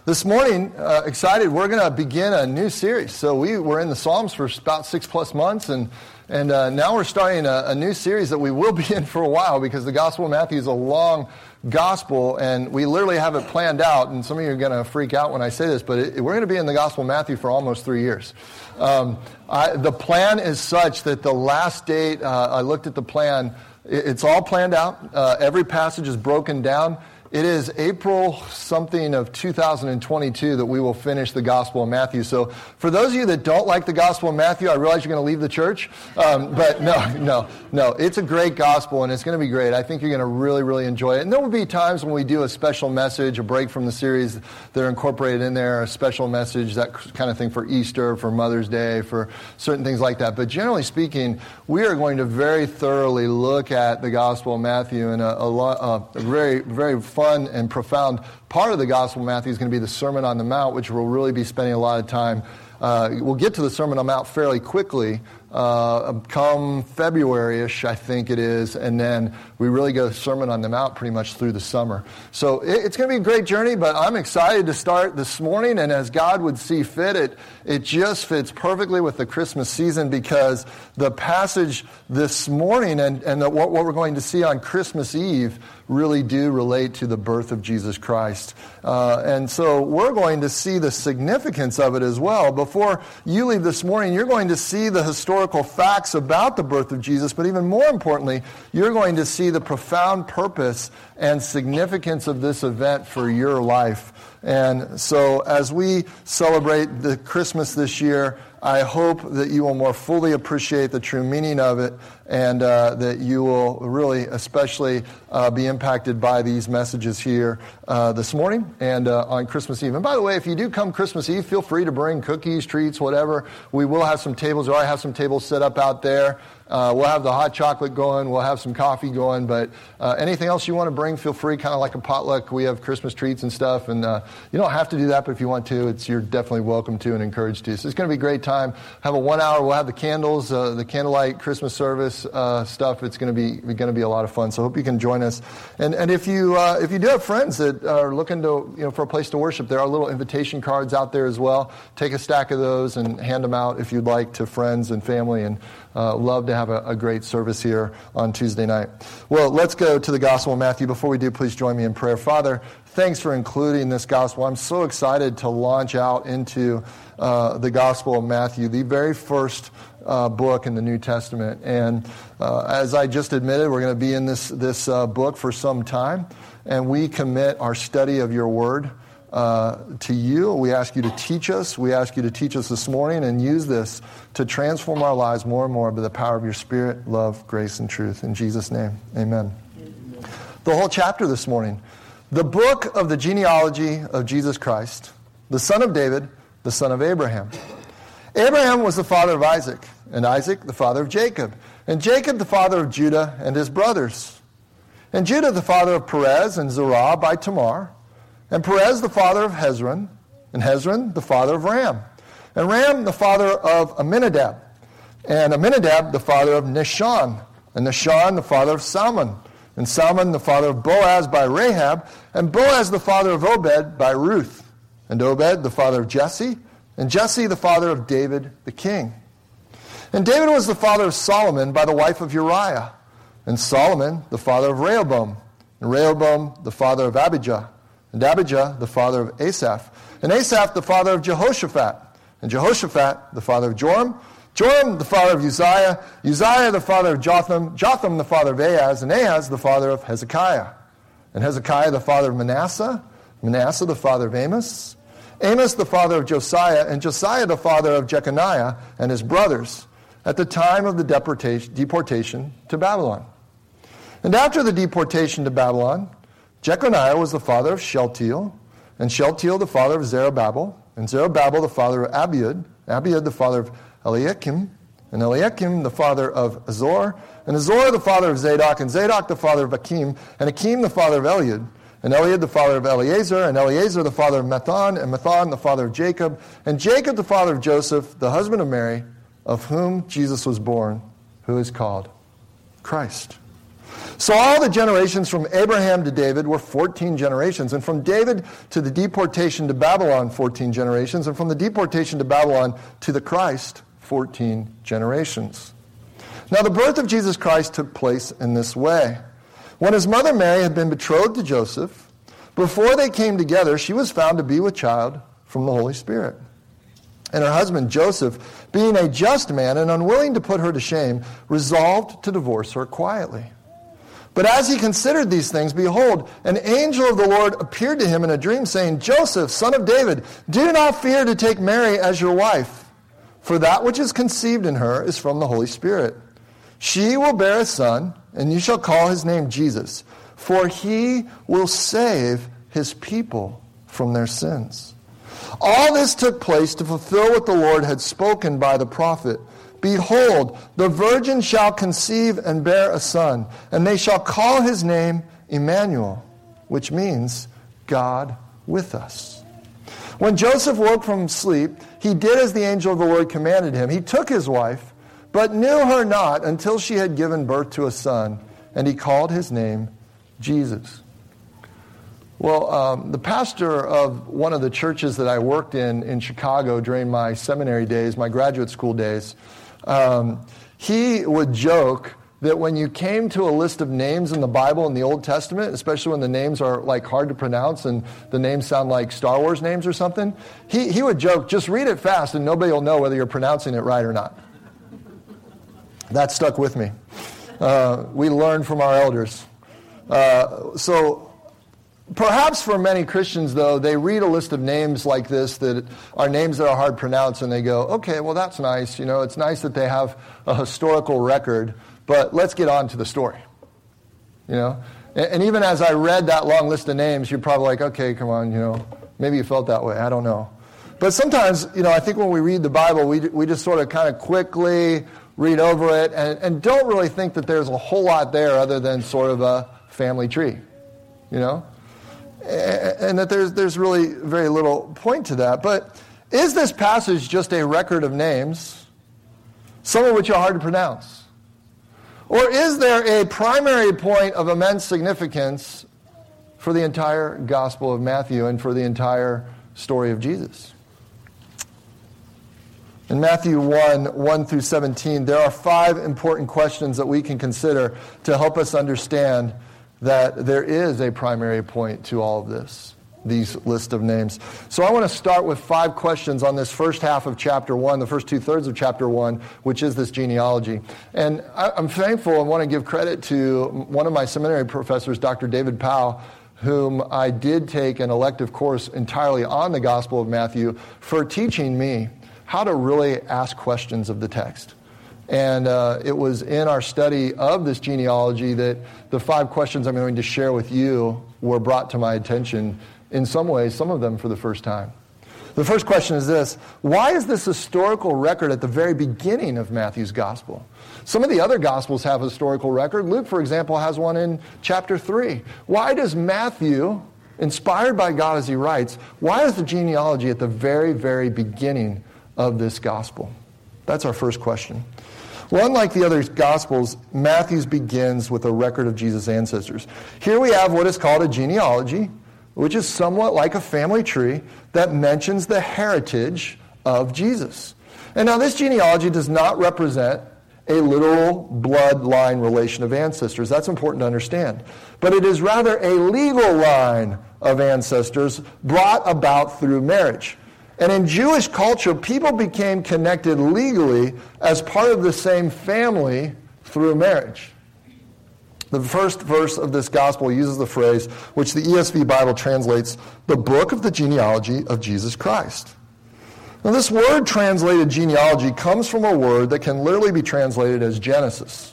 This morning, excited, we're going to begin a new series. So we were in the Psalms for about 6+ months, and now we're starting a new series that we will be in for a while because the Gospel of Matthew is a long gospel, and we literally have it planned out. And some of you are going to freak out when I say this, but we're going to be in the Gospel of Matthew for almost 3 years. The plan is such that the last date, I looked at the plan, it's all planned out. Every passage is broken down. It is April something of 2022 that we will finish the Gospel of Matthew. So for those of you that don't like the Gospel of Matthew, I realize you're going to leave the church. But no. It's a great gospel, and it's going to be great. I think you're going to really, really enjoy it. And there will be times when we do a special message, a break from the series that are incorporated in there, a special message, that kind of thing for Easter, for Mother's Day, for certain things like that. But generally speaking, we are going to very thoroughly look at the Gospel of Matthew, and a very, very fun and profound part of the Gospel of Matthew is going to be the Sermon on the Mount, which we'll really be spending a lot of time. We'll get to the Sermon on the Mount fairly quickly, come February-ish, I think it is, and then we really go Sermon on the Mount pretty much through the summer. So it's going to be a great journey, but I'm excited to start this morning, and as God would see fit, it just fits perfectly with the Christmas season because the passage this morning and what we're going to see on Christmas Eve really do relate to the birth of Jesus Christ. And so we're going to see the significance of it as well. Before you leave this morning, you're going to see the historical facts about the birth of Jesus, but even more importantly, you're going to see the profound purpose and significance of this event for your life. And so as we celebrate the Christmas this year, I hope that you will more fully appreciate the true meaning of it, and that you will really especially be impacted by these messages here this morning and on Christmas Eve. And by the way, if you do come Christmas Eve, feel free to bring cookies, treats, whatever. We will have some tables, or I have some tables set up out there. We'll have the hot chocolate going. We'll have some coffee going. But anything else you want to bring, feel free, kind of like a potluck. We have Christmas treats and stuff. And you don't have to do that, but if you want to, you're definitely welcome to and encouraged to. So it's going to be a great time. Have a 1 hour. We'll have the candles, the candlelight Christmas service stuff. It's going to be a lot of fun. So I hope you can join us. And if you do have friends that are looking to for a place to worship, there are little invitation cards out there as well. Take a stack of those and hand them out if you'd like to friends and family. And love to have a great service here on Tuesday night. Well, let's go to the Gospel of Matthew. Before we do, please join me in prayer. Father, thanks for including this gospel. I'm so excited to launch out into the Gospel of Matthew, the very first book in the New Testament. And as I just admitted, we're going to be in this book for some time, and we commit our study of your word to you. We ask you to teach us. We ask you to teach us this morning and use this to transform our lives more and more by the power of your Spirit, love, grace, and truth. In Jesus' name, amen. The whole chapter this morning, the book of the genealogy of Jesus Christ, the son of David, the son of Abraham. Abraham was the father of Isaac, and Isaac the father of Jacob, and Jacob the father of Judah and his brothers, and Judah the father of Perez and Zerah by Tamar, and Perez the father of Hezron, and Hezron the father of Ram, and Ram the father of Amminadab, and Amminadab the father of Nahshon, and Nahshon the father of Salmon, and Salmon the father of Boaz by Rahab, and Boaz the father of Obed by Ruth, and Obed the father of Jesse, and Jesse the father of David the king. And David was the father of Solomon by the wife of Uriah, and Solomon the father of Rehoboam, and Rehoboam the father of Abijah, and Abijah the father of Asaph, and Asaph the father of Jehoshaphat, and Jehoshaphat the father of Joram, Joram the father of Uzziah, Uzziah the father of Jotham, Jotham the father of Ahaz, and Ahaz the father of Hezekiah, and Hezekiah the father of Manasseh, Manasseh the father of Amos, Amos the father of Josiah, and Josiah the father of Jeconiah and his brothers, at the time of the deportation to Babylon. And after the deportation to Babylon, Jeconiah was the father of Shealtiel, and Shealtiel the father of Zerubbabel, and Zerubbabel the father of Abiud, Abiud the father of Eliakim, and Eliakim the father of Azor, and Azor the father of Zadok, and Zadok the father of Akim, and Akim the father of Eliud, and Eliud the father of Eleazar, and Eleazar the father of Matthan, and Matthan the father of Jacob, and Jacob the father of Joseph, the husband of Mary, of whom Jesus was born, who is called Christ. So all the generations from Abraham to David were 14 generations, and from David to the deportation to Babylon, 14 generations, and from the deportation to Babylon to the Christ, 14 generations. Now the birth of Jesus Christ took place in this way. When his mother Mary had been betrothed to Joseph, before they came together, she was found to be with child from the Holy Spirit. And her husband Joseph, being a just man and unwilling to put her to shame, resolved to divorce her quietly. But as he considered these things, behold, an angel of the Lord appeared to him in a dream, saying, Joseph, son of David, do not fear to take Mary as your wife, for that which is conceived in her is from the Holy Spirit. She will bear a son, and you shall call his name Jesus, for he will save his people from their sins. All this took place to fulfill what the Lord had spoken by the prophet. Behold, the virgin shall conceive and bear a son, and they shall call his name Emmanuel, which means God with us. When Joseph woke from sleep, he did as the angel of the Lord commanded him. He took his wife, but knew her not until she had given birth to a son, and he called his name Jesus. Well, the pastor of one of the churches that I worked in Chicago during my seminary days, my graduate school days, he would joke that when you came to a list of names in the Bible in the Old Testament, especially when the names are like hard to pronounce and the names sound like Star Wars names or something, he would joke, just read it fast and nobody will know whether you're pronouncing it right or not. That stuck with me. We learned from our elders. So perhaps for many Christians, though, they read a list of names like this that are names that are hard to pronounce, and they go, okay, well, that's nice. You know, it's nice that they have a historical record, but let's get on to the story. You know? And even as I read that long list of names, you're probably like, okay, come on, you know, maybe you felt that way. I don't know. But sometimes, you know, I think when we read the Bible, we just sort of kind of quickly read over it and don't really think that there's a whole lot there other than sort of a family tree, you know? And that there's really very little point to that. But is this passage just a record of names, some of which are hard to pronounce? Or is there a primary point of immense significance for the entire Gospel of Matthew and for the entire story of Jesus? In Matthew 1 through 17, there are 5 important questions that we can consider to help us understand that there is a primary point to all of this, these list of names. So I want to start with 5 questions on this first half of chapter 1, the first 2/3 of chapter 1, which is this genealogy. And I'm thankful and want to give credit to one of my seminary professors, Dr. David Powell, whom I did take an elective course entirely on the Gospel of Matthew, for teaching me how to really ask questions of the text. And it was in our study of this genealogy that the 5 questions I'm going to share with you were brought to my attention in some ways, some of them for the first time. The first question is this: why is this historical record at the very beginning of Matthew's gospel? Some of the other gospels have a historical record. Luke, for example, has one in chapter 3. Why does Matthew, inspired by God as he writes, why is the genealogy at the very, very beginning of this gospel? That's our first question. Well, unlike the other Gospels, Matthew's begins with a record of Jesus' ancestors. Here we have what is called a genealogy, which is somewhat like a family tree that mentions the heritage of Jesus. And now this genealogy does not represent a literal bloodline relation of ancestors. That's important to understand. But it is rather a legal line of ancestors brought about through marriage. And in Jewish culture, people became connected legally as part of the same family through marriage. The first verse of this gospel uses the phrase, which the ESV Bible translates, the book of the genealogy of Jesus Christ. Now, this word translated genealogy comes from a word that can literally be translated as Genesis.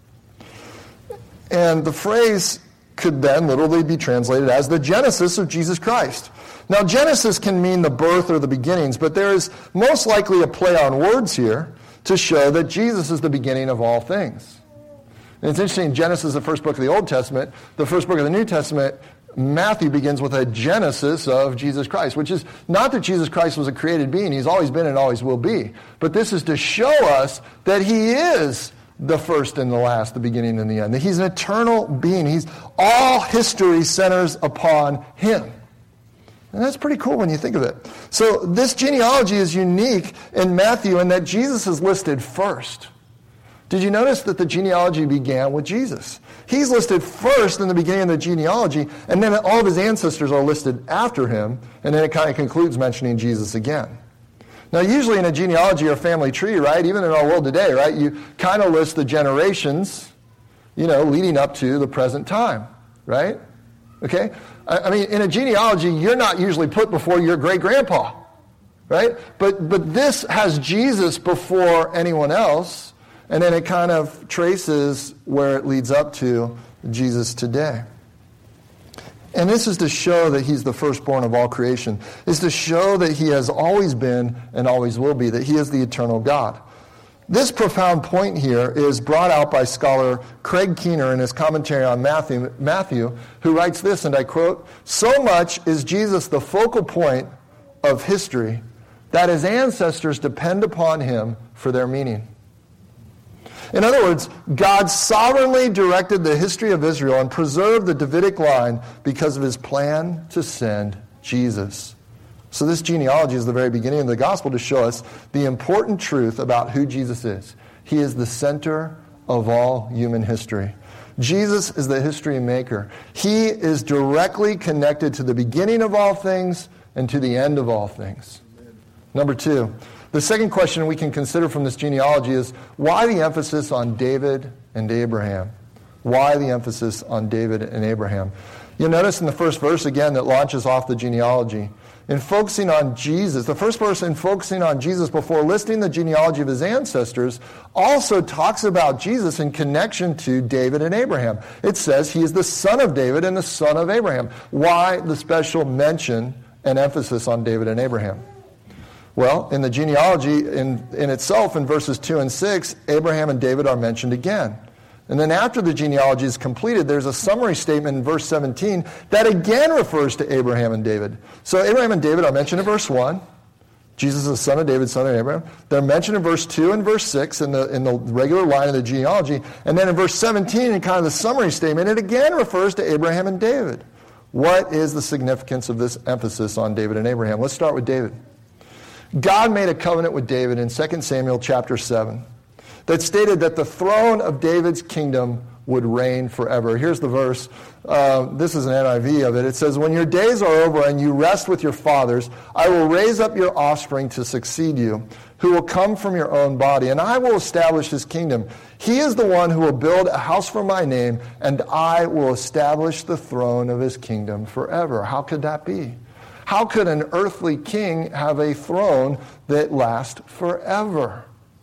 And the phrase could then literally be translated as the Genesis of Jesus Christ. Now, Genesis can mean the birth or the beginnings, but there is most likely a play on words here to show that Jesus is the beginning of all things. And it's interesting, Genesis is the first book of the Old Testament. The first book of the New Testament, Matthew begins with a genesis of Jesus Christ, which is not that Jesus Christ was a created being. He's always been and always will be. But this is to show us that he is the first and the last, the beginning and the end. That he's an eternal being. All history centers upon him. And that's pretty cool when you think of it. So this genealogy is unique in Matthew in that Jesus is listed first. Did you notice that the genealogy began with Jesus? He's listed first in the beginning of the genealogy, and then all of his ancestors are listed after him, and then it kind of concludes mentioning Jesus again. Now, usually in a genealogy or family tree, right, even in our world today, right, you kind of list the generations, leading up to the present time, right? Okay? I mean, in a genealogy, you're not usually put before your great-grandpa, right? But this has Jesus before anyone else, and then it kind of traces where it leads up to Jesus today. And this is to show that he's the firstborn of all creation. It's to show that he has always been and always will be, that he is the eternal God. This profound point here is brought out by scholar Craig Keener in his commentary on Matthew, who writes this, and I quote, "So much is Jesus the focal point of history that his ancestors depend upon him for their meaning." In other words, God sovereignly directed the history of Israel and preserved the Davidic line because of his plan to send Jesus. So this genealogy is the very beginning of the gospel to show us the important truth about who Jesus is. He is the center of all human history. Jesus is the history maker. He is directly connected to the beginning of all things and to the end of all things. Number two, the second question we can consider from this genealogy is, why the emphasis on David and Abraham? Why the emphasis on David and Abraham? You'll notice in the first verse again that launches off the genealogy. In focusing on Jesus, the first person focusing on Jesus before listing the genealogy of his ancestors also talks about Jesus in connection to David and Abraham. It says he is the son of David and the son of Abraham. Why the special mention and emphasis on David and Abraham? Well, in the genealogy in itself, in verses 2 and 6, Abraham and David are mentioned again. And then after the genealogy is completed, there's a summary statement in verse 17 that again refers to Abraham and David. So Abraham and David are mentioned in verse 1. Jesus is the son of David, son of Abraham. They're mentioned in verse 2 and verse 6 in the regular line of the genealogy. And then in verse 17, in kind of the summary statement, it again refers to Abraham and David. What is the significance of this emphasis on David and Abraham? Let's start with David. God made a covenant with David in 2 Samuel chapter 7 that stated that the throne of David's kingdom would reign forever. Here's the verse. This is an NIV of it. It says, "When your days are over and you rest with your fathers, I will raise up your offspring to succeed you, who will come from your own body, and I will establish his kingdom. He is the one who will build a house for my name, and I will establish the throne of his kingdom forever." How could that be? How could an earthly king have a throne that lasts forever?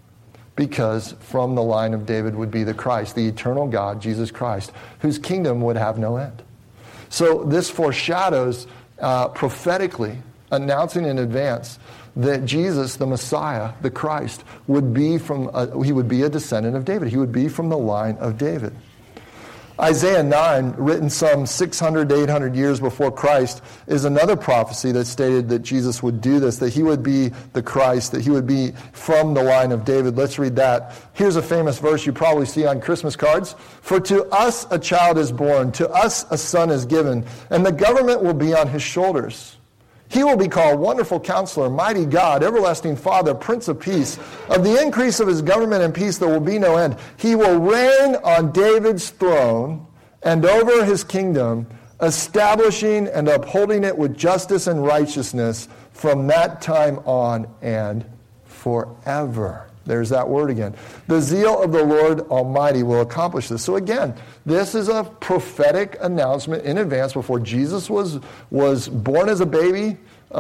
Because from the line of David would be the Christ, the eternal God, Jesus Christ, whose kingdom would have no end. So this foreshadows prophetically, announcing in advance that Jesus, the Messiah, the Christ, would be he would be a descendant of David. He would be from the line of David. Isaiah 9, written some 600 to 800 years before Christ, is another prophecy that stated that Jesus would do this, that he would be the Christ, that he would be from the line of David. Let's read that. Here's a famous verse you probably see on Christmas cards. "For to us a child is born, to us a son is given, and the government will be on his shoulders. He will be called Wonderful Counselor, Mighty God, Everlasting Father, Prince of Peace. Of the increase of his government and peace there will be no end. He will reign on David's throne and over his kingdom, establishing and upholding it with justice and righteousness from that time on and forever." There's that word again. "The zeal of the Lord Almighty will accomplish this." So again, this is a prophetic announcement in advance before Jesus was born as a baby.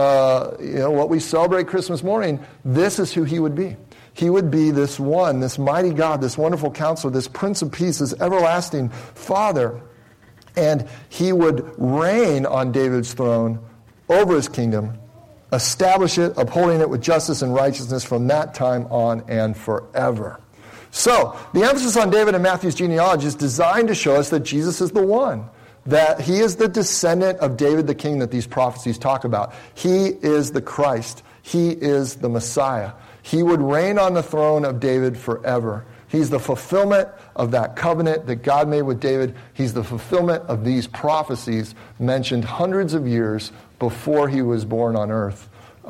What we celebrate Christmas morning, this is who he would be. He would be this one, this mighty God, this wonderful counselor, this Prince of Peace, this everlasting Father. And he would reign on David's throne over his kingdom, establish it, upholding it with justice and righteousness from that time on and forever. So, the emphasis on David in Matthew's genealogy is designed to show us that Jesus is the one, that he is the descendant of David the king that these prophecies talk about. He is the Christ. He is the Messiah. He would reign on the throne of David forever. He's the fulfillment of that covenant that God made with David. He's the fulfillment of these prophecies mentioned hundreds of years before he was born on earth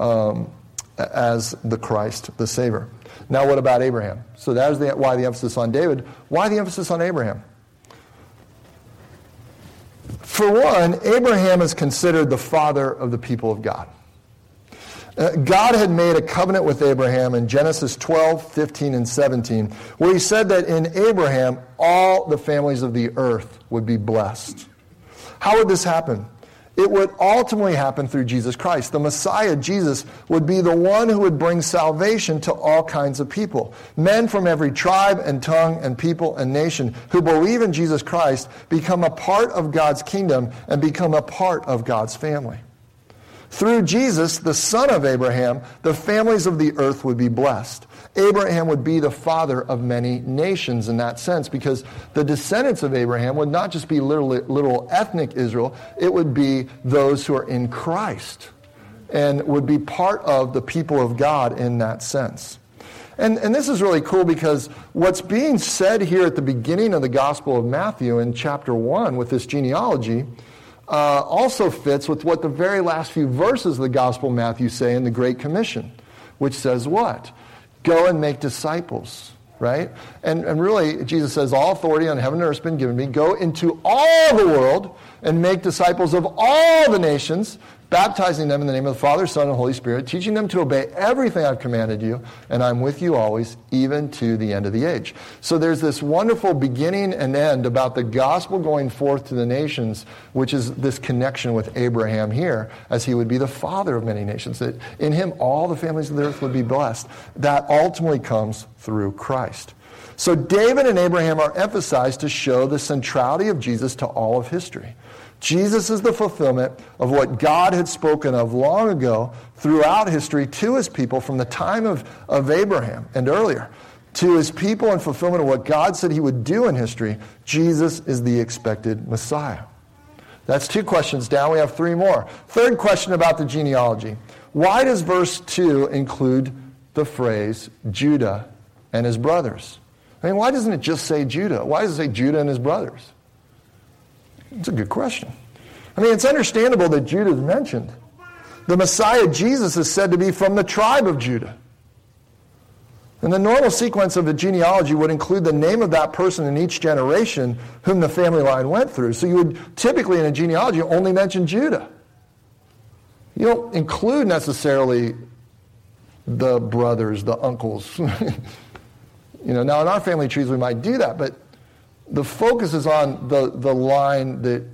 as the Christ, the Savior. Now what about Abraham? So that is why the emphasis on David. Why the emphasis on Abraham? For one, Abraham is considered the father of the people of God. God had made a covenant with Abraham in Genesis 12, 15, and 17, where he said that in Abraham, all the families of the earth would be blessed. How would this happen? It would ultimately happen through Jesus Christ. The Messiah, Jesus, would be the one who would bring salvation to all kinds of people. Men from every tribe and tongue and people and nation who believe in Jesus Christ become a part of God's kingdom and become a part of God's family. Through Jesus, the son of Abraham, the families of the earth would be blessed. Abraham would be the father of many nations in that sense, because the descendants of Abraham would not just be literal ethnic Israel, it would be those who are in Christ and would be part of the people of God in that sense. And this is really cool, because what's being said here at the beginning of the Gospel of Matthew in chapter 1 with this genealogy also fits with what the very last few verses of the Gospel of Matthew say in the Great Commission, which says what? Go and make disciples, right? And really, Jesus says, all authority on heaven and earth has been given me. Go into all the world and make disciples of all the nations, baptizing them in the name of the Father, Son, and Holy Spirit, teaching them to obey everything I've commanded you, and I'm with you always, even to the end of the age. So there's this wonderful beginning and end about the gospel going forth to the nations, which is this connection with Abraham here, as he would be the father of many nations, that in him all the families of the earth would be blessed. That ultimately comes through Christ. So David and Abraham are emphasized to show the centrality of Jesus to all of history. Jesus is the fulfillment of what God had spoken of long ago throughout history to his people from the time of Abraham and earlier. To his people in fulfillment of what God said he would do in history, Jesus is the expected Messiah. That's 2 questions down. We have 3 more. Third question about the genealogy. Why does verse 2 include the phrase Judah and his brothers? I mean, why doesn't it just say Judah? Why does it say Judah and his brothers? It's a good question. I mean, it's understandable that Judah is mentioned. The Messiah, Jesus, is said to be from the tribe of Judah. And the normal sequence of the genealogy would include the name of that person in each generation whom the family line went through. So you would typically in a genealogy only mention Judah. You don't include necessarily the brothers, the uncles. Now in our family trees we might do that, but the focus is on the line that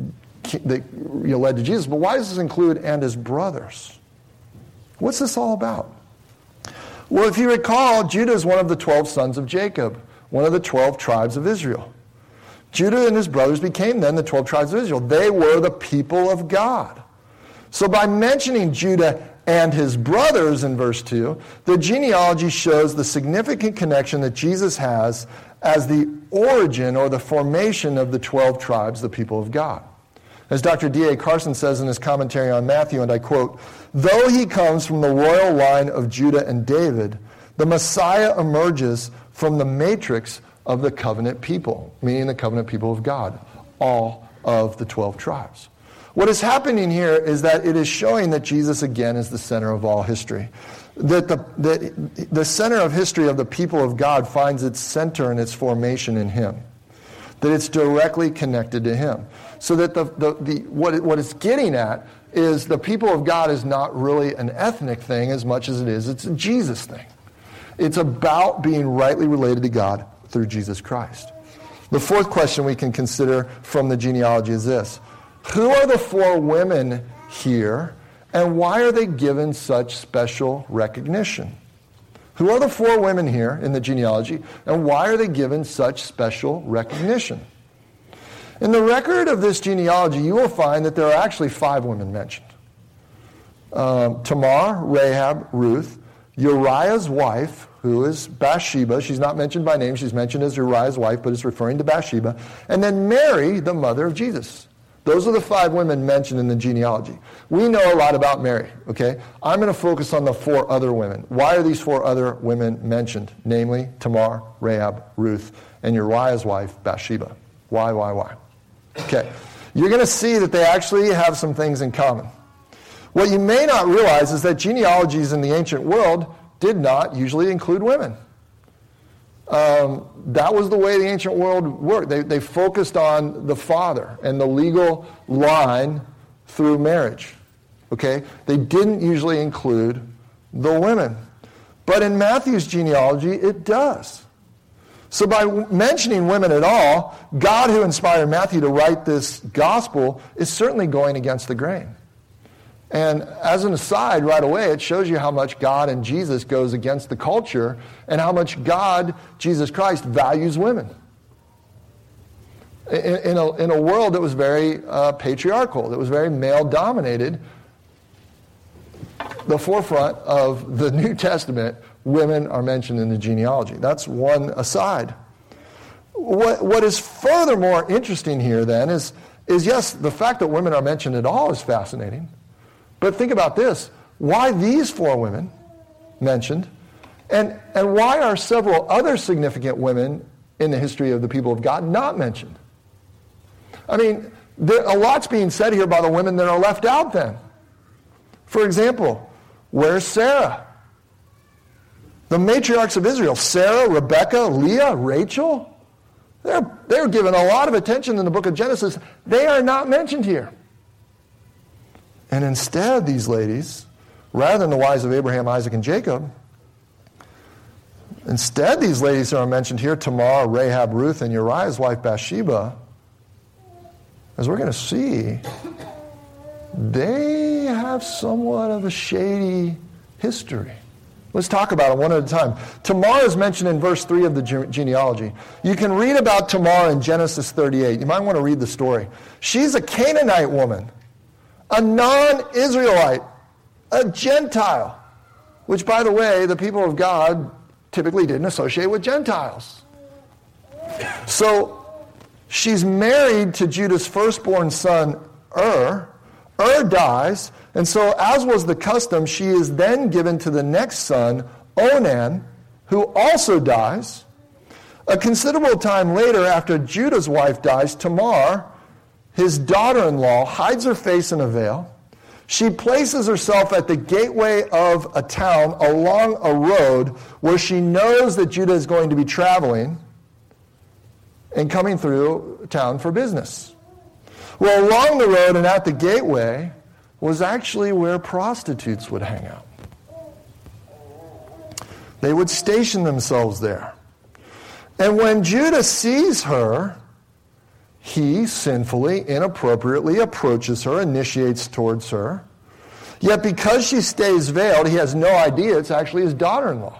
led to Jesus. But why does this include and his brothers? What's this all about? Well, if you recall, Judah is one of the 12 sons of Jacob, one of the 12 tribes of Israel. Judah and his brothers became then the 12 tribes of Israel. They were the people of God. So by mentioning Judah and his brothers in verse 2, the genealogy shows the significant connection that Jesus has as the origin or the formation of the 12 tribes, the people of God. As Dr. D.A. Carson says in his commentary on Matthew, and I quote, though he comes from the royal line of Judah and David, the Messiah emerges from the matrix of the covenant people, meaning the covenant people of God, all of the 12 tribes. What is happening here is that it is showing that Jesus again is the center of all history. That the center of history of the people of God finds its center and its formation in him. That it's directly connected to him. So that what it's getting at is the people of God is not really an ethnic thing as much as it's a Jesus thing. It's about being rightly related to God through Jesus Christ. The fourth question we can consider from the genealogy is this. Who are the 4 women here, and why are they given such special recognition? Who are the 4 women here in the genealogy, and why are they given such special recognition? In the record of this genealogy, you will find that there are actually 5 women mentioned. Tamar, Rahab, Ruth, Uriah's wife, who is Bathsheba. She's not mentioned by name. She's mentioned as Uriah's wife, but it's referring to Bathsheba. And then Mary, the mother of Jesus. Those are the 5 women mentioned in the genealogy. We know a lot about Mary, okay? I'm going to focus on the 4 other women. Why are these 4 other women mentioned? Namely, Tamar, Rahab, Ruth, and Uriah's wife, Bathsheba. Why? Okay. You're going to see that they actually have some things in common. What you may not realize is that genealogies in the ancient world did not usually include women. That was the way the ancient world worked. They focused on the father and the legal line through marriage. Okay? They didn't usually include the women. But in Matthew's genealogy, it does. So by mentioning women at all, God, who inspired Matthew to write this gospel, is certainly going against the grain. And as an aside, right away, it shows you how much God and Jesus goes against the culture and how much God, Jesus Christ, values women. In a world that was very patriarchal, that was very male-dominated, the forefront of the New Testament, women are mentioned in the genealogy. That's one aside. What is furthermore interesting here, then, is yes, the fact that women are mentioned at all is fascinating. But think about this. Why these 4 women mentioned? And why are several other significant women in the history of the people of God not mentioned? I mean, a lot's being said here by the women that are left out then. For example, where's Sarah? The matriarchs of Israel, Sarah, Rebecca, Leah, Rachel, they're given a lot of attention in the book of Genesis. They are not mentioned here. And instead, these ladies, rather than the wives of Abraham, Isaac, and Jacob, instead these ladies who are mentioned here, Tamar, Rahab, Ruth, and Uriah's wife Bathsheba, as we're going to see, they have somewhat of a shady history. Let's talk about it one at a time. Tamar is mentioned in verse 3 of the genealogy. You can read about Tamar in Genesis 38. You might want to read the story. She's a Canaanite woman, a non-Israelite, a Gentile, which, by the way, the people of God typically didn't associate with Gentiles. So she's married to Judah's firstborn son, Ur. Ur dies, and so as was the custom, she is then given to the next son, Onan, who also dies. A considerable time later, after Judah's wife dies, Tamar, his daughter-in-law, hides her face in a veil. She places herself at the gateway of a town along a road where she knows that Judah is going to be traveling and coming through town for business. Well, along the road and at the gateway was actually where prostitutes would hang out. They would station themselves there. And when Judah sees her, he sinfully, inappropriately approaches her, initiates towards her. Yet because she stays veiled, he has no idea it's actually his daughter-in-law.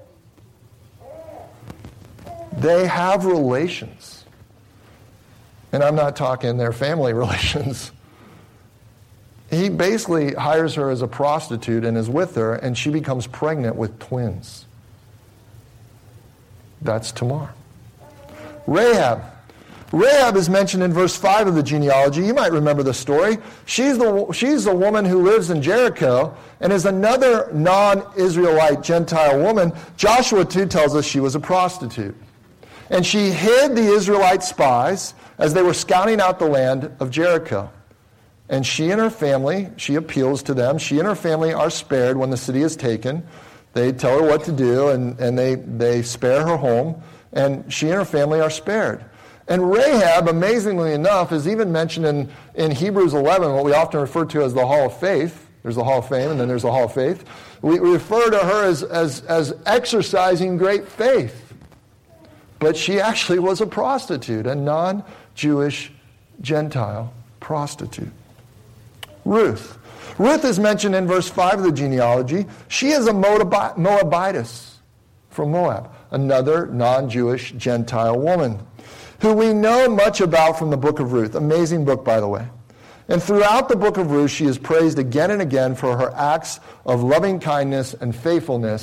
They have relations. And I'm not talking their family relations. He basically hires her as a prostitute and is with her, and she becomes pregnant with twins. That's Tamar. Rahab. Rahab is mentioned in verse 5 of the genealogy. You might remember the story. She's the woman who lives in Jericho and is another non-Israelite Gentile woman. Joshua 2 tells us she was a prostitute. And she hid the Israelite spies as they were scouting out the land of Jericho. And she and her family, she appeals to them. She and her family are spared when the city is taken. They tell her what to do, and they spare her home. And she and her family are spared. And Rahab, amazingly enough, is even mentioned in Hebrews 11, what we often refer to as the Hall of Faith. There's the Hall of Fame, and then there's the Hall of Faith. We refer to her as exercising great faith. But she actually was a prostitute, a non-Jewish Gentile prostitute. Ruth. Ruth is mentioned in verse 5 of the genealogy. She is a Moabitess from Moab, another non-Jewish Gentile woman, who we know much about from the book of Ruth. Amazing book, by the way. And throughout the book of Ruth, she is praised again and again for her acts of loving kindness and faithfulness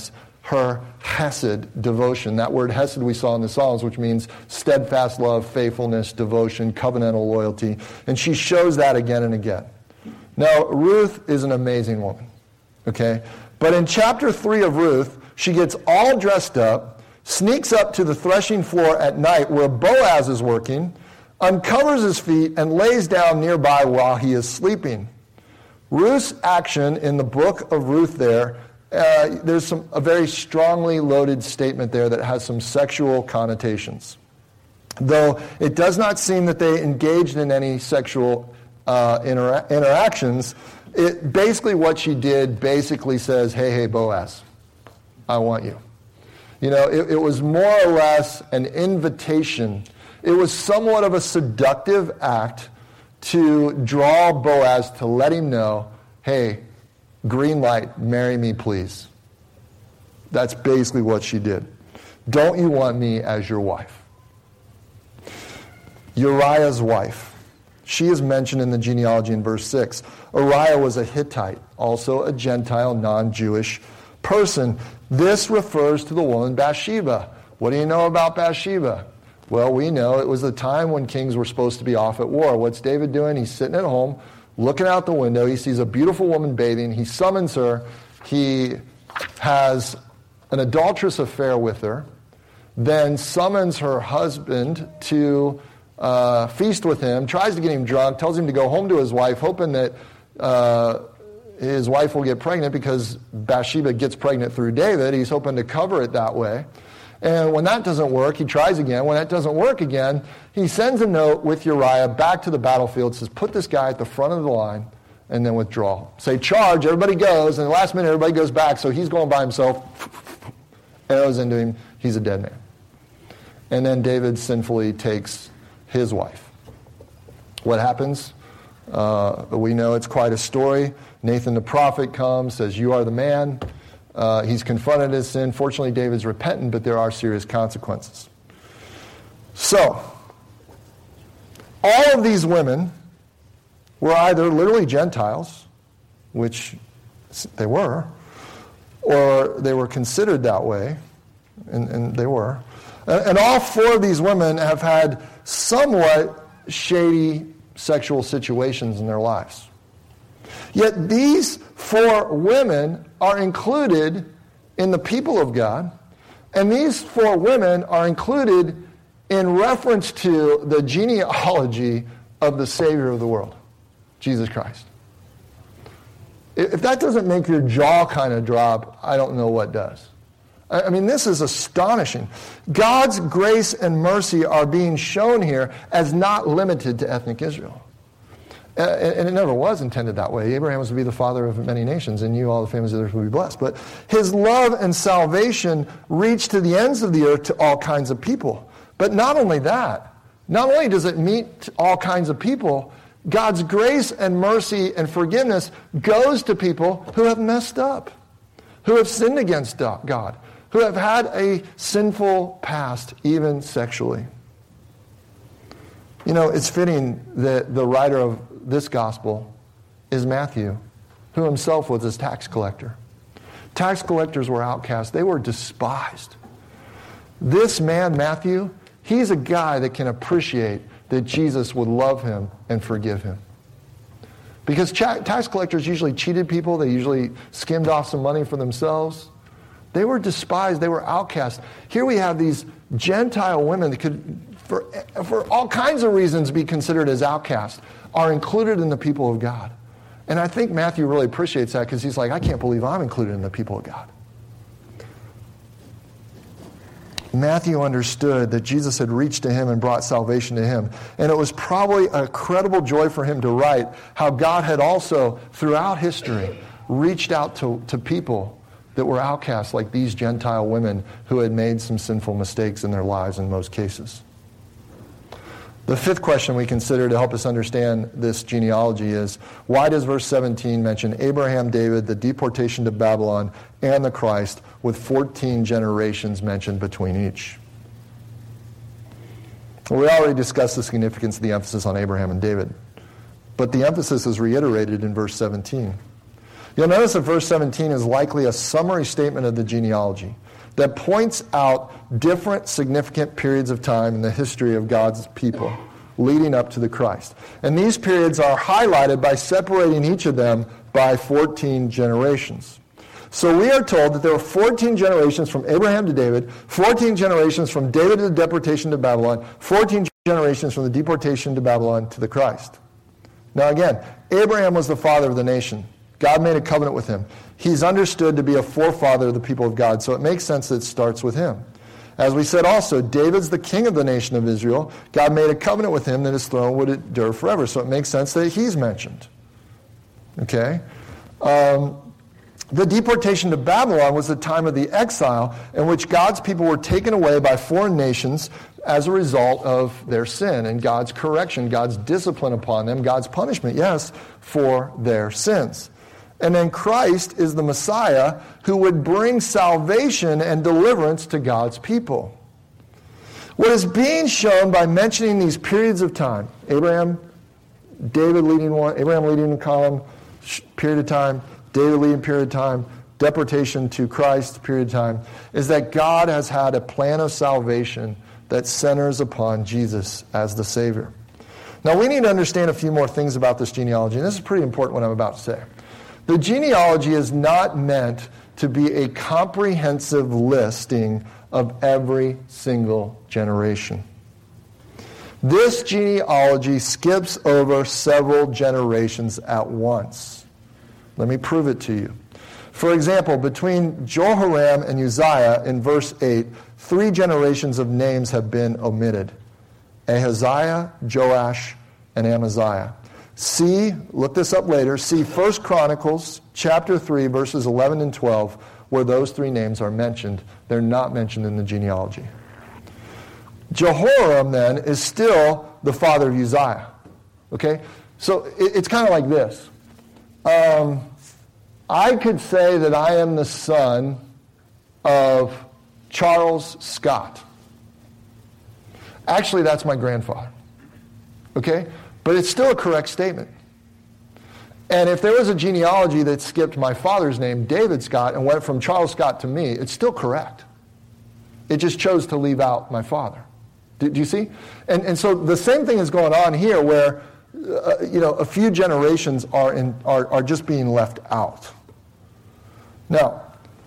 her hesed, devotion. That word hesed we saw in the Psalms, which means steadfast love, faithfulness, devotion, covenantal loyalty. And she shows that again and again. Now, Ruth is an amazing woman, okay? But in chapter 3 of Ruth, she gets all dressed up, sneaks up to the threshing floor at night where Boaz is working, uncovers his feet, and lays down nearby while he is sleeping. Ruth's action in the book of Ruth there's a very strongly loaded statement there that has some sexual connotations. Though it does not seem that they engaged in any sexual interactions, basically what she did basically says, hey, Boaz, I want you. You know, it was more or less an invitation. It was somewhat of a seductive act to draw Boaz to let him know, hey, green light, marry me, please. That's basically what she did. Don't you want me as your wife? Uriah's wife. She is mentioned in the genealogy in verse 6. Uriah was a Hittite, also a Gentile, non-Jewish person. This refers to the woman Bathsheba. What do you know about Bathsheba? Well, we know it was the time when kings were supposed to be off at war. What's David doing? He's sitting at home, looking out the window. He sees a beautiful woman bathing. He summons her. He has an adulterous affair with her, then summons her husband to feast with him, tries to get him drunk, tells him to go home to his wife, hoping that his wife will get pregnant because Bathsheba gets pregnant through David. He's hoping to cover it that way. And when that doesn't work, he tries again. When that doesn't work again, he sends a note with Uriah back to the battlefield, says, put this guy at the front of the line, and then withdraw. Say, charge, everybody goes, and the last minute everybody goes back, so he's going by himself, arrows into him, he's a dead man. And then David sinfully takes his wife. What happens? We know it's quite a story. Nathan the prophet comes, says, you are the man. He's confronted his sin. Fortunately, David's repentant, but there are serious consequences. So, all of these women were either literally Gentiles, which they were, or they were considered that way, and they were. And all four of these women have had somewhat shady sexual situations in their lives. Yet these four women are included in the people of God, and these four women are included in reference to the genealogy of the Savior of the world, Jesus Christ. If that doesn't make your jaw kind of drop, I don't know what does. I mean, this is astonishing. God's grace and mercy are being shown here as not limited to ethnic Israel. And it never was intended that way. Abraham was to be the father of many nations, and you, all the families of the earth, will be blessed. But his love and salvation reached to the ends of the earth to all kinds of people. But not only that, not only does it meet all kinds of people, God's grace and mercy and forgiveness goes to people who have messed up, who have sinned against God, who have had a sinful past, even sexually. You know, it's fitting that the writer of this gospel is Matthew, who himself was a tax collector. Tax collectors were outcast. They were despised. This man, Matthew, he's a guy that can appreciate that Jesus would love him and forgive him. Because tax collectors usually cheated people. They usually skimmed off some money for themselves. They were despised. They were outcast. Here we have these Gentile women that could, for all kinds of reasons, be considered as outcasts, are included in the people of God. And I think Matthew really appreciates that because he's like, I can't believe I'm included in the people of God. Matthew understood that Jesus had reached to him and brought salvation to him. And it was probably a credible joy for him to write how God had also, throughout history, reached out to people that were outcasts, like these Gentile women who had made some sinful mistakes in their lives in most cases. The fifth question we consider to help us understand this genealogy is, why does verse 17 mention Abraham, David, the deportation to Babylon, and the Christ, with 14 generations mentioned between each? Well, we already discussed the significance of the emphasis on Abraham and David, but the emphasis is reiterated in verse 17. You'll notice that verse 17 is likely a summary statement of the genealogy that points out different significant periods of time in the history of God's people leading up to the Christ. And these periods are highlighted by separating each of them by 14 generations. So we are told that there were 14 generations from Abraham to David, 14 generations from David to the deportation to Babylon, 14 generations from the deportation to Babylon to the Christ. Now again, Abraham was the father of the nation. God made a covenant with him. He's understood to be a forefather of the people of God, so it makes sense that it starts with him. As we said also, David's the king of the nation of Israel. God made a covenant with him that his throne would endure forever, so it makes sense that he's mentioned. Okay? The deportation to Babylon was the time of the exile in which God's people were taken away by foreign nations as a result of their sin and God's correction, God's discipline upon them, God's punishment, yes, for their sins. And then Christ is the Messiah who would bring salvation and deliverance to God's people. What is being shown by mentioning these periods of time, Abraham leading in column, period of time, David leading period of time, deportation to Christ, period of time, is that God has had a plan of salvation that centers upon Jesus as the Savior. Now we need to understand a few more things about this genealogy, and this is pretty important what I'm about to say. The genealogy is not meant to be a comprehensive listing of every single generation. This genealogy skips over several generations at once. Let me prove it to you. For example, between Jehoram and Uzziah in verse 8, 3 generations of names have been omitted: Ahaziah, Joash, and Amaziah. Look this up later, see 1 Chronicles chapter 3, verses 11 and 12, where those 3 names are mentioned. They're not mentioned in the genealogy. Jehoram, then, is still the father of Uzziah. Okay? So it's kind of like this. I could say that I am the son of Charles Scott. Actually, that's my grandfather. Okay? But it's still a correct statement. And if there was a genealogy that skipped my father's name, David Scott, and went from Charles Scott to me, it's still correct. It just chose to leave out my father. Do you see? And so the same thing is going on here where a few generations are just being left out. Now,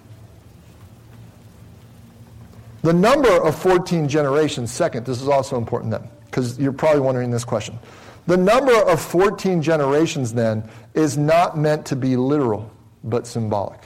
the number of 14 generations, second, this is also important then, because you're probably wondering this question. The number of 14 generations then is not meant to be literal, but symbolic.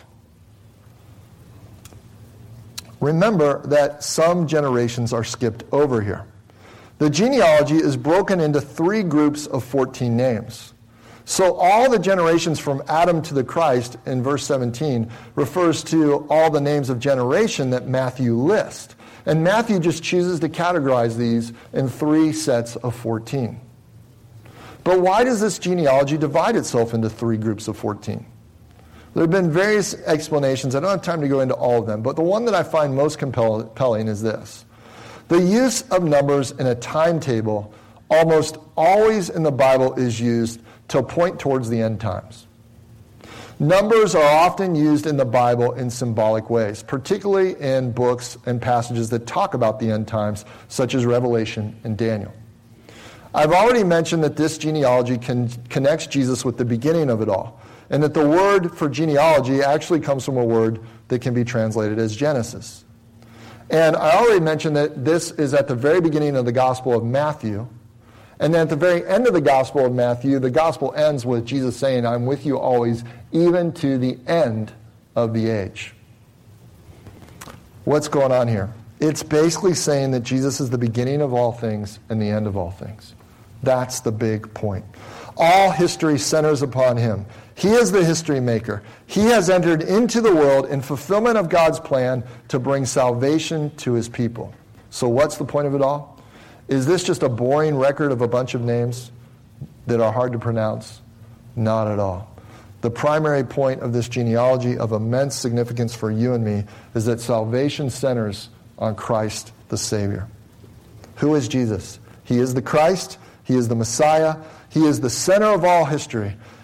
Remember that some generations are skipped over here. The genealogy is broken into 3 groups of 14 names. So all the generations from Adam to the Christ in verse 17 refers to all the names of generation that Matthew lists. And Matthew just chooses to categorize these in 3 sets of 14. But why does this genealogy divide itself into 3 groups of 14? There have been various explanations. I don't have time to go into all of them, but the one that I find most compelling is this. The use of numbers in a timetable almost always in the Bible is used to point towards the end times. Numbers are often used in the Bible in symbolic ways, particularly in books and passages that talk about the end times, such as Revelation and Daniel. I've already mentioned that this genealogy connects Jesus with the beginning of it all, and that the word for genealogy actually comes from a word that can be translated as Genesis. And I already mentioned that this is at the very beginning of the Gospel of Matthew, and then at the very end of the Gospel of Matthew, the Gospel ends with Jesus saying, "I'm with you always, even to the end of the age." What's going on here? It's basically saying that Jesus is the beginning of all things and the end of all things. That's the big point. All history centers upon him. He is the history maker. He has entered into the world in fulfillment of God's plan to bring salvation to his people. So what's the point of it all? Is this just a boring record of a bunch of names that are hard to pronounce? Not at all. The primary point of this genealogy of immense significance for you and me is that salvation centers on Christ the Savior. Who is Jesus? He is the Christ. He is the Messiah. He is the center of all history.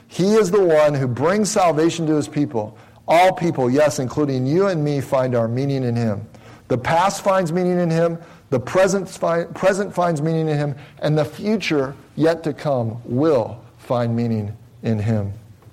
He is the one who brings salvation to his people. All people, yes, including you and me, find our meaning in him. The past finds meaning in him. The present finds meaning in him. And the future yet to come will find meaning in him.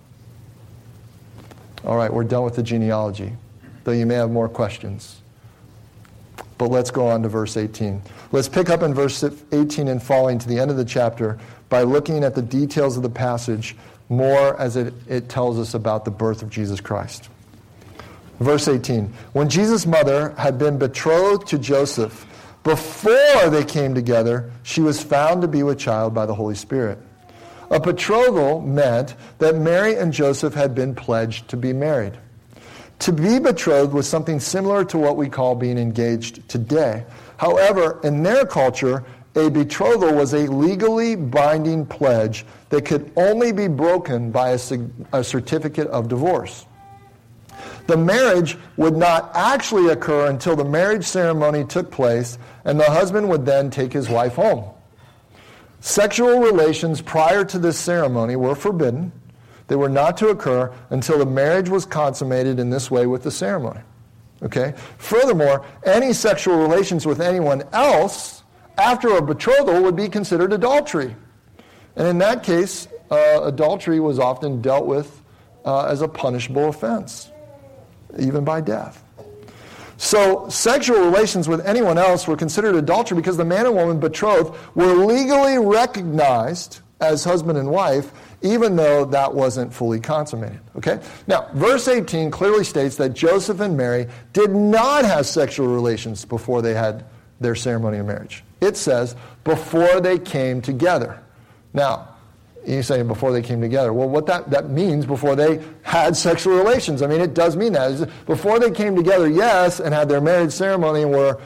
All right, we're done with the genealogy, though you may have more questions. But let's go on to verse 18. Let's pick up in verse 18 and following to the end of the chapter by looking at the details of the passage more as it tells us about the birth of Jesus Christ. Verse 18. When Jesus' mother had been betrothed to Joseph, before they came together, she was found to be with child by the Holy Spirit. A betrothal meant that Mary and Joseph had been pledged to be married. To be betrothed was something similar to what we call being engaged today. However, in their culture, a betrothal was a legally binding pledge that could only be broken by a certificate of divorce. The marriage would not actually occur until the marriage ceremony took place, and the husband would then take his wife home. Sexual relations prior to this ceremony were forbidden. They were not to occur until the marriage was consummated in this way with the ceremony. Okay? Furthermore, any sexual relations with anyone else after a betrothal would be considered adultery. And in that case, adultery was often dealt with as a punishable offense, even by death. So sexual relations with anyone else were considered adultery because the man and woman betrothed were legally recognized as husband and wife, even though that wasn't fully consummated. Okay? Now, verse 18 clearly states that Joseph and Mary did not have sexual relations before they had their ceremony of marriage. It says, before they came together. Now, you say before they came together. Well, what that means before they had sexual relations. I mean, it does mean that. Before they came together, yes, and had their marriage ceremony and were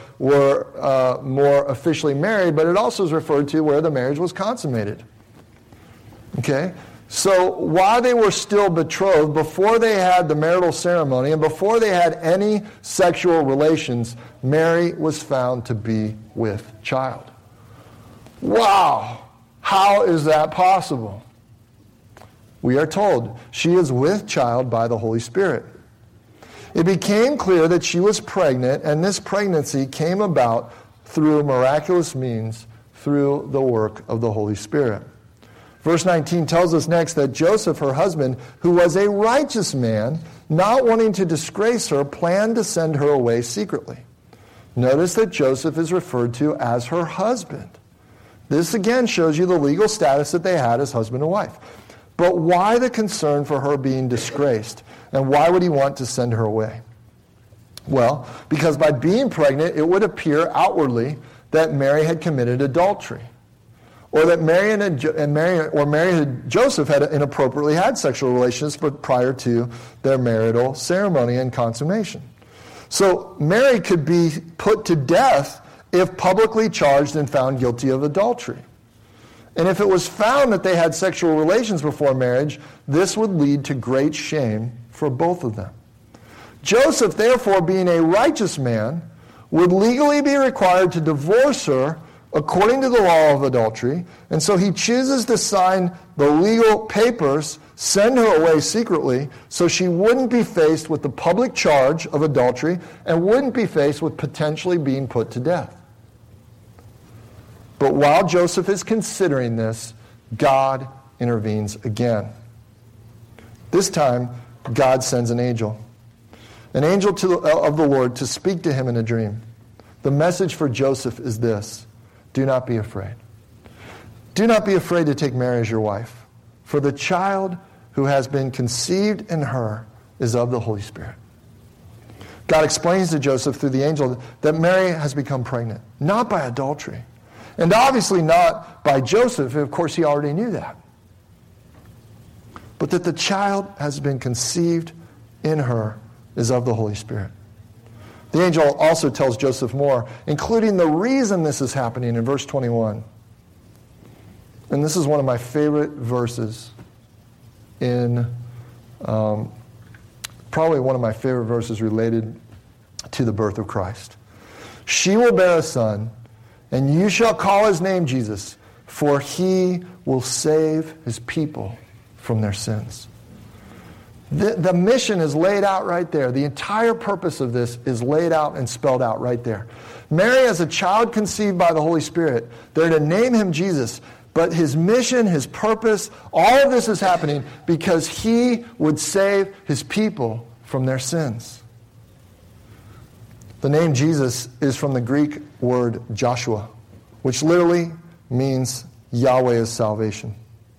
more officially married, but it also is referred to where the marriage was consummated. Okay? So while they were still betrothed, before they had the marital ceremony, and before they had any sexual relations, Mary was found to be with child. Wow! How is that possible? We are told she is with child by the Holy Spirit. It became clear that she was pregnant, and this pregnancy came about through miraculous means, through the work of the Holy Spirit. Verse 19 tells us next that Joseph, her husband, who was a righteous man, not wanting to disgrace her, planned to send her away secretly. Notice that Joseph is referred to as her husband. This again shows you the legal status that they had as husband and wife. But why the concern for her being disgraced? And why would he want to send her away? Well, because by being pregnant, it would appear outwardly that Mary had committed adultery. Or that Mary and Joseph had inappropriately had sexual relations but prior to their marital ceremony and consummation. So Mary could be put to death if publicly charged and found guilty of adultery. And if it was found that they had sexual relations before marriage, this would lead to great shame for both of them. Joseph, therefore, being a righteous man, would legally be required to divorce her according to the law of adultery, and so he chooses to sign the legal papers, send her away secretly, so she wouldn't be faced with the public charge of adultery and wouldn't be faced with potentially being put to death. But while Joseph is considering this, God intervenes again. This time, God sends an angel of the Lord to speak to him in a dream. The message for Joseph is this: do not be afraid. Do not be afraid to take Mary as your wife, for the child who has been conceived in her is of the Holy Spirit. God explains to Joseph through the angel that Mary has become pregnant, not by adultery, and obviously not by Joseph. Of course, he already knew that. But that the child has been conceived in her is of the Holy Spirit. The angel also tells Joseph more, including the reason this is happening in verse 21. And this is one of my favorite verses probably one of my favorite verses related to the birth of Christ. She will bear a son, and you shall call his name Jesus, for he will save his people from their sins. The mission is laid out right there. The entire purpose of this is laid out and spelled out right there. Mary, as a child conceived by the Holy Spirit, they're to name him Jesus. But his mission, his purpose, all of this is happening because he would save his people from their sins. The name Jesus is from the Greek word Joshua, which literally means Yahweh is salvation.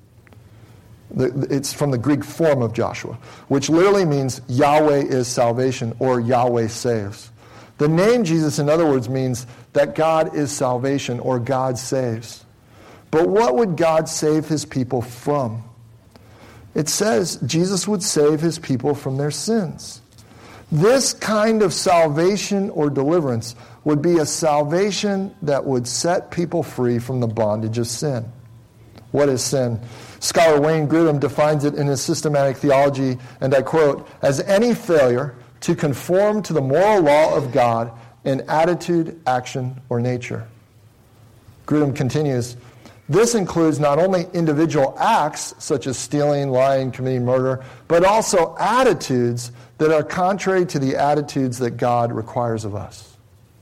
It's from the Greek form of Joshua, which literally means Yahweh is salvation or Yahweh saves. The name Jesus, in other words, means that God is salvation or God saves. But what would God save his people from? It says Jesus would save his people from their sins. This kind of salvation or deliverance would be a salvation that would set people free from the bondage of sin. What is sin? Scholar Wayne Grudem defines it in his systematic theology, and I quote, as any failure to conform to the moral law of God in attitude, action, or nature. Grudem continues, this includes not only individual acts, such as stealing, lying, committing murder, but also attitudes that are contrary to the attitudes that God requires of us.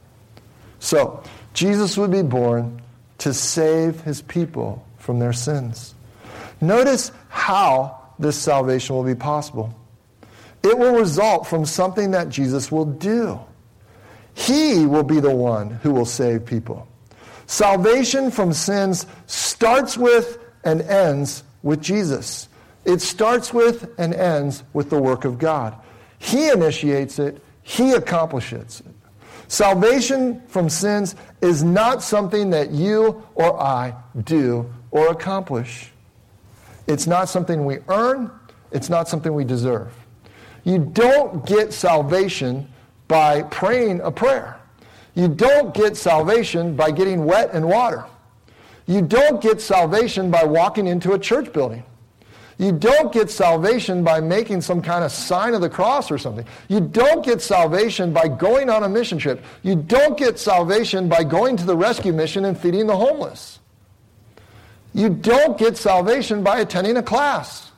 So, Jesus would be born to save his people from their sins. Notice how this salvation will be possible. It will result from something that Jesus will do. He will be the one who will save people. Salvation from sins starts with and ends with Jesus. It starts with and ends with the work of God. He initiates it. He accomplishes it. Salvation from sins is not something that you or I do or accomplish. It's not something we earn. It's not something we deserve. You don't get salvation by praying a prayer. You don't get salvation by getting wet in water. You don't get salvation by walking into a church building. You don't get salvation by making some kind of sign of the cross or something. You don't get salvation by going on a mission trip. You don't get salvation by going to the rescue mission and feeding the homeless. You don't get salvation by attending a class.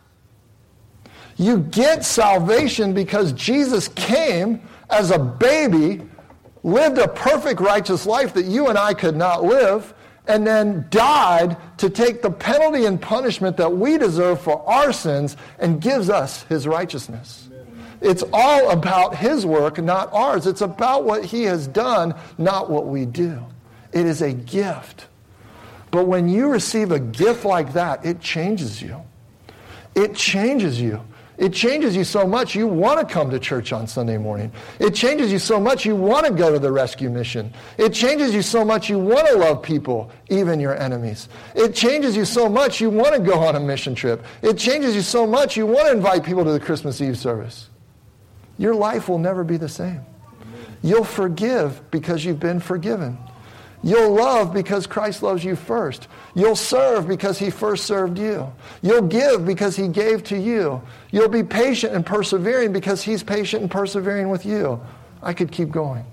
You get salvation because Jesus came as a baby, lived a perfect righteous life that you and I could not live, and then died to take the penalty and punishment that we deserve for our sins and gives us his righteousness. It's all about his work, not ours. It's about what he has done, not what we do. It is a gift. But when you receive a gift like that, it changes you. It changes you. It changes you so much you want to come to church on Sunday morning. It changes you so much you want to go to the rescue mission. It changes you so much you want to love people, even your enemies. It changes you so much you want to go on a mission trip. It changes you so much you want to invite people to the Christmas Eve service. Your life will never be the same. You'll forgive because you've been forgiven. You'll love because Christ loves you first. You'll serve because he first served you. You'll give because he gave to you. You'll be patient and persevering because he's patient and persevering with you. I could keep going.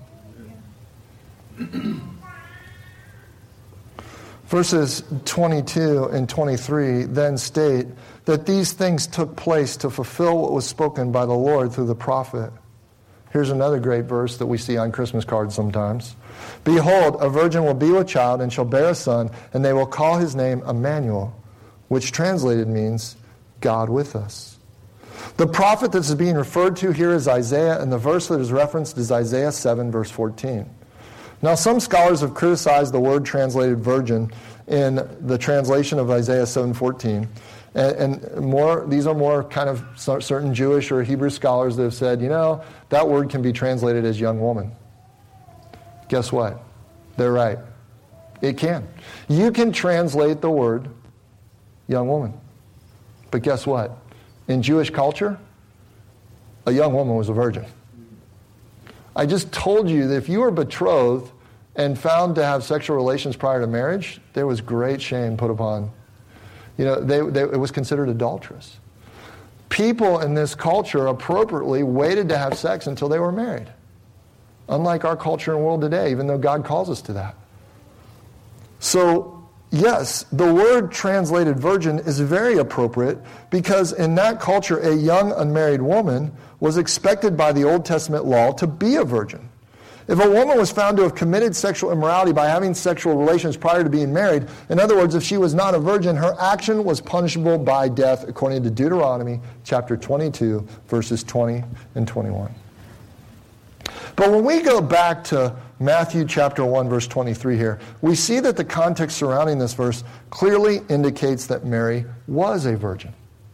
Verses 22 and 23 then state that these things took place to fulfill what was spoken by the Lord through the prophet. Here's another great verse that we see on Christmas cards sometimes. Behold, a virgin will be with child and shall bear a son, and they will call his name Emmanuel, which translated means God with us. The prophet that is being referred to here is Isaiah, and the verse that is referenced is Isaiah 7, verse 14. Now, some scholars have criticized the word translated virgin in the translation of Isaiah 7:14. And these are more kind of certain Jewish or Hebrew scholars that have said, that word can be translated as young woman. Guess what? They're right. It can. You can translate the word young woman. But guess what? In Jewish culture, a young woman was a virgin. I just told you that if you were betrothed and found to have sexual relations prior to marriage, there was great shame put upon. It was considered adulterous. People in this culture appropriately waited to have sex until they were married. Unlike our culture and world today, even though God calls us to that. So yes, the word translated virgin is very appropriate because in that culture, a young unmarried woman was expected by the Old Testament law to be a virgin. If a woman was found to have committed sexual immorality by having sexual relations prior to being married, in other words, if she was not a virgin, her action was punishable by death according to Deuteronomy chapter 22, verses 20 and 21. But when we go back to Matthew chapter 1, verse 23 here, we see that the context surrounding this verse clearly indicates that Mary was a virgin.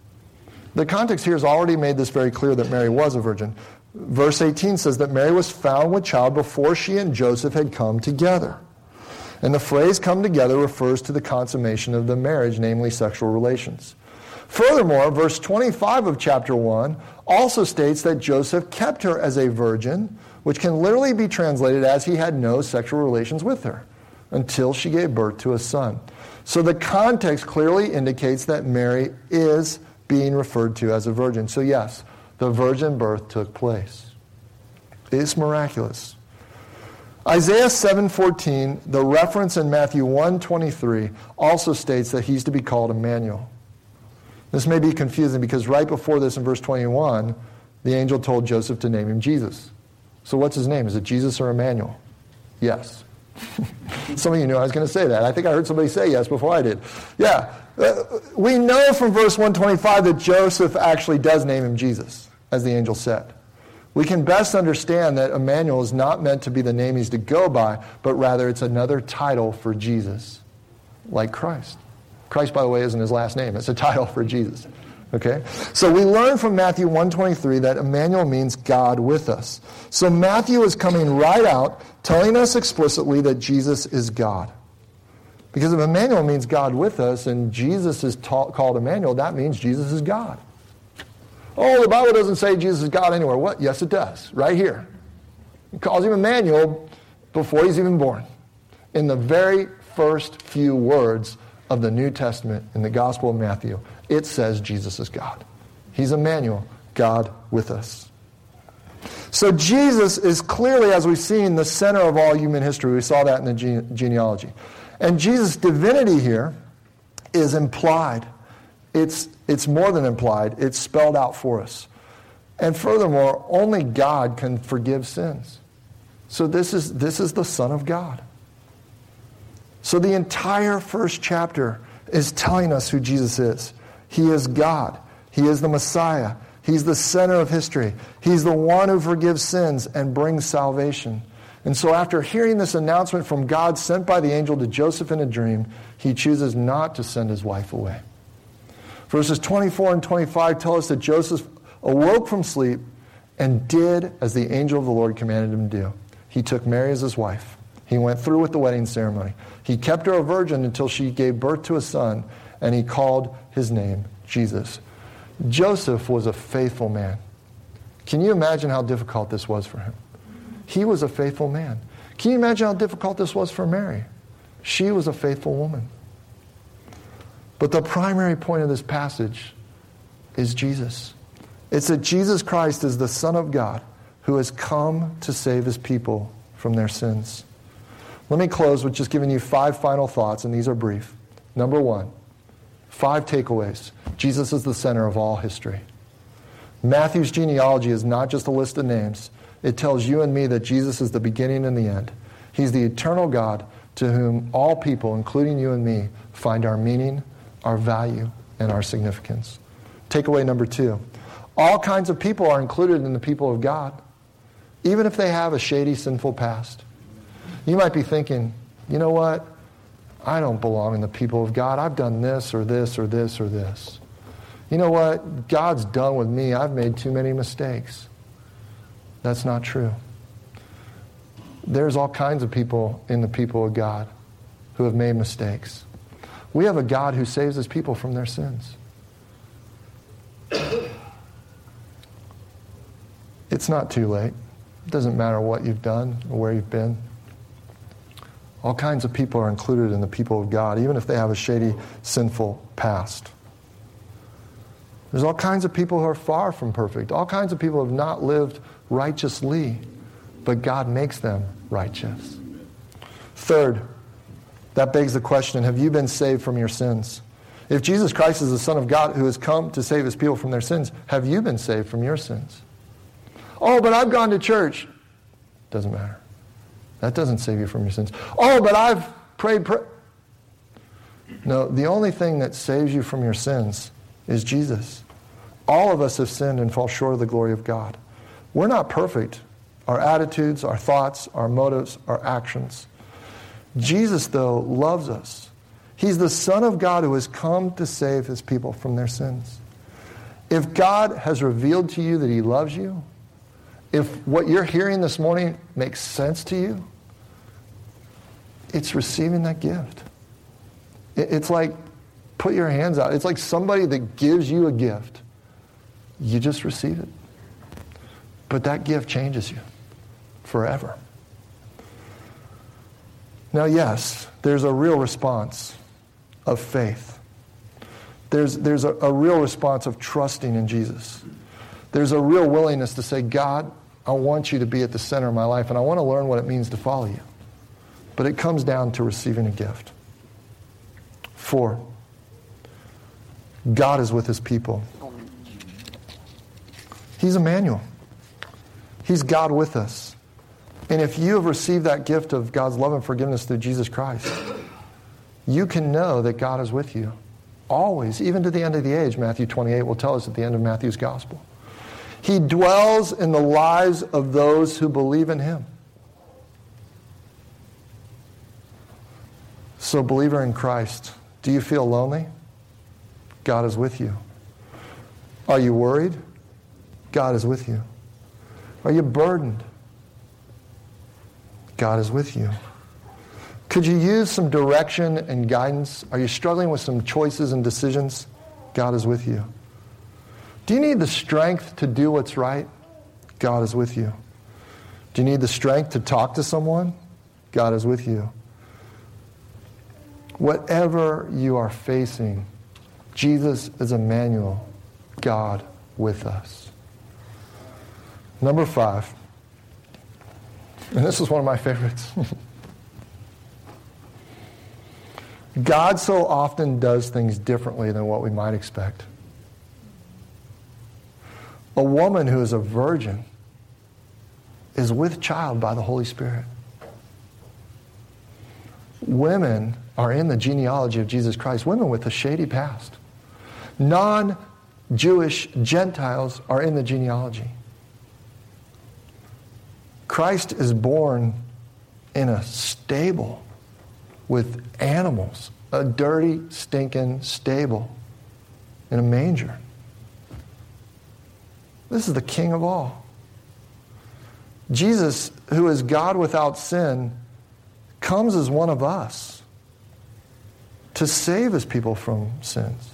The context here has already made this very clear that Mary was a virgin. Verse 18 says that Mary was found with child before she and Joseph had come together. And the phrase come together refers to the consummation of the marriage, namely sexual relations. Furthermore, verse 25 of chapter 1 also states that Joseph kept her as a virgin, which can literally be translated as he had no sexual relations with her until she gave birth to a son. So the context clearly indicates that Mary is being referred to as a virgin. So yes, the virgin birth took place. It's miraculous. Isaiah 7:14, the reference in Matthew 1:23, also states that he's to be called Emmanuel. This may be confusing because right before this in verse 21, the angel told Joseph to name him Jesus. So what's his name? Is it Jesus or Emmanuel? Yes. Some of you knew I was going to say that. I think I heard somebody say yes before I did. Yeah. We know from verse 125 that Joseph actually does name him Jesus, as the angel said. We can best understand that Emmanuel is not meant to be the name he's to go by, but rather it's another title for Jesus, like Christ. Christ, by the way, isn't his last name. It's a title for Jesus. Okay? So we learn from Matthew 1:23 that Emmanuel means God with us. So Matthew is coming right out, telling us explicitly that Jesus is God. Because if Emmanuel means God with us and Jesus is called Emmanuel, that means Jesus is God. Oh, the Bible doesn't say Jesus is God anywhere. What? Yes, it does. Right here. It calls him Emmanuel before he's even born. In the very first few words of the New Testament in the Gospel of Matthew, it says Jesus is God. He's Emmanuel, God with us. So Jesus is clearly, as we've seen, the center of all human history. We saw that in the genealogy. And Jesus' divinity here is implied. It's more than implied. It's spelled out for us. And furthermore, only God can forgive sins. So this is the Son of God. So the entire first chapter is telling us who Jesus is. He is God. He is the Messiah. He's the center of history. He's the one who forgives sins and brings salvation. And so after hearing this announcement from God sent by the angel to Joseph in a dream, he chooses not to send his wife away. Verses 24 and 25 tell us that Joseph awoke from sleep and did as the angel of the Lord commanded him to do. He took Mary as his wife. He went through with the wedding ceremony. He kept her a virgin until she gave birth to a son, and he called his name Jesus. Joseph was a faithful man. Can you imagine how difficult this was for him? He was a faithful man. Can you imagine how difficult this was for Mary? She was a faithful woman. But the primary point of this passage is Jesus. It's that Jesus Christ is the Son of God who has come to save his people from their sins. Let me close with just giving you 5 final thoughts, and these are brief. Number 1, 5 takeaways. Jesus is the center of all history. Matthew's genealogy is not just a list of names. It tells you and me that Jesus is the beginning and the end. He's the eternal God to whom all people, including you and me, find our meaning, our value, and our significance. Takeaway number 2. All kinds of people are included in the people of God, even if they have a shady, sinful past. You might be thinking, you know what? I don't belong in the people of God. I've done this or this or this or this. You know what? God's done with me. I've made too many mistakes. That's not true. There's all kinds of people in the people of God who have made mistakes. We have a God who saves his people from their sins. It's not too late. It doesn't matter what you've done or where you've been. All kinds of people are included in the people of God, even if they have a shady, sinful past. There's all kinds of people who are far from perfect. All kinds of people who have not lived righteously, but God makes them righteous. Third, That begs the question, have you been saved from your sins? If Jesus Christ is the Son of God who has come to save his people from their sins, have you been saved from your sins? Oh, but I've gone to church. Doesn't matter. That doesn't save you from your sins. Oh, but I've prayed. No, the only thing that saves you from your sins is Jesus. All of us have sinned and fall short of the glory of God. We're not perfect. Our attitudes, our thoughts, our motives, our actions. Jesus, though, loves us. He's the Son of God who has come to save his people from their sins. If God has revealed to you that he loves you, if what you're hearing this morning makes sense to you, it's receiving that gift. It's like, put your hands out. It's like somebody that gives you a gift. You just receive it. But that gift changes you forever. Now, yes, there's a real response of faith. There's a real response of trusting in Jesus. There's a real willingness to say, God, I want you to be at the center of my life, and I want to learn what it means to follow you. But it comes down to receiving a gift. 4, God is with his people. He's Emmanuel. He's God with us. And if you have received that gift of God's love and forgiveness through Jesus Christ, you can know that God is with you always, even to the end of the age. Matthew 28 will tell us at the end of Matthew's gospel. He dwells in the lives of those who believe in him. So, believer in Christ, do you feel lonely? God is with you. Are you worried? God is with you. Are you burdened? God is with you. Could you use some direction and guidance? Are you struggling with some choices and decisions? God is with you. Do you need the strength to do what's right? God is with you. Do you need the strength to talk to someone? God is with you. Whatever you are facing, Jesus is Emmanuel, God with us. Number 5, and this is one of my favorites. God so often does things differently than what we might expect. A woman who is a virgin is with child by the Holy Spirit. Women are in the genealogy of Jesus Christ. Women with a shady past. Non-Jewish Gentiles are in the genealogy. Christ is born in a stable with animals, a dirty, stinking stable in a manger. This is the King of all. Jesus, who is God without sin, comes as one of us to save his people from sins.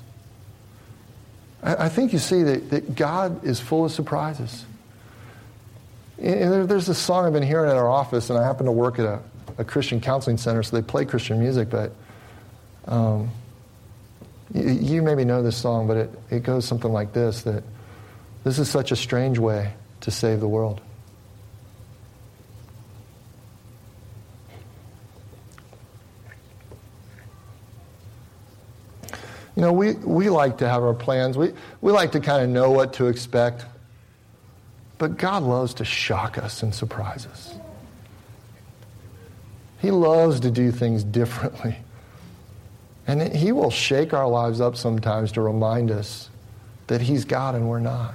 I think you see that God is full of surprises. There's this song I've been hearing at our office, and I happen to work at a Christian counseling center, so they play Christian music, but you maybe know this song, but it goes something like this, that this is such a strange way to save the world. You know, we like to have our plans. We like to kind of know what to expect. But God loves to shock us and surprise us. He loves to do things differently. And he will shake our lives up sometimes to remind us that he's God and we're not.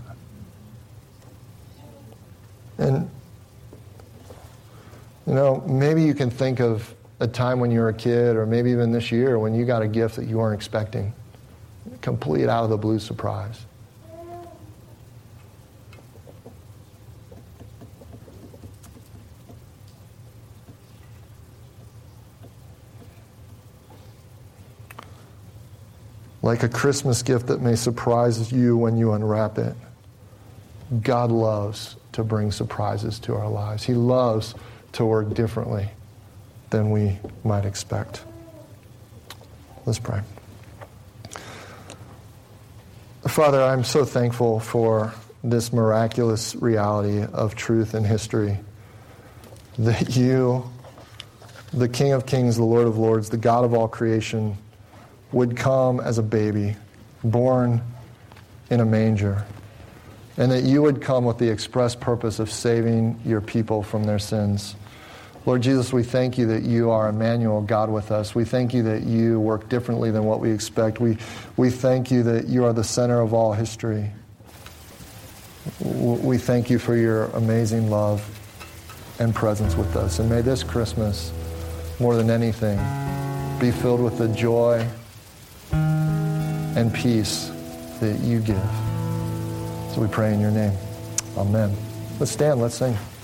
And, you know, maybe you can think of a time when you were a kid, or maybe even this year, when you got a gift that you weren't expecting. Complete out of the blue surprise. Like a Christmas gift that may surprise you when you unwrap it, God loves to bring surprises to our lives. He loves to work differently than we might expect. Let's pray. Father, I'm so thankful for this miraculous reality of truth in history, that you the King of Kings, the Lord of Lords, the God of all creation, would come as a baby, born in a manger, and that you would come with the express purpose of saving your people from their sins. Lord Jesus, we thank you that you are Emmanuel, God with us. We thank you that you work differently than what we expect. We thank you that you are the center of all history. We thank you for your amazing love and presence with us. And may this Christmas, more than anything, be filled with the joy and peace that you give. So we pray in your name. Amen. Let's stand, let's sing.